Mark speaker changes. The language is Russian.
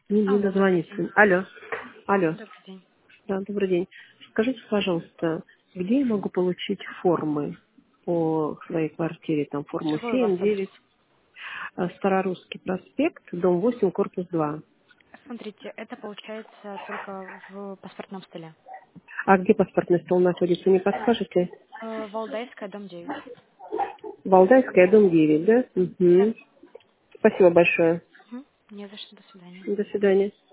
Speaker 1: Не
Speaker 2: Алло, добрый день.
Speaker 1: дозвониться. Алло. Алло.
Speaker 2: Добрый день.
Speaker 1: Да, добрый день. Скажите, пожалуйста, где я могу получить формы по своей квартире? Там форму
Speaker 2: Какой у вас
Speaker 1: 7,
Speaker 2: адрес?
Speaker 1: 9, Старорусский проспект, дом 8, корпус 2.
Speaker 2: Смотрите, это получается только в паспортном столе.
Speaker 1: А где паспортный стол находится, не подскажете?
Speaker 2: Валдайская, дом 9.
Speaker 1: Валдайская, дом 9, да?
Speaker 2: Да.
Speaker 1: Угу. Спасибо большое.
Speaker 2: Мгм. Не за что, до свидания.
Speaker 1: До свидания.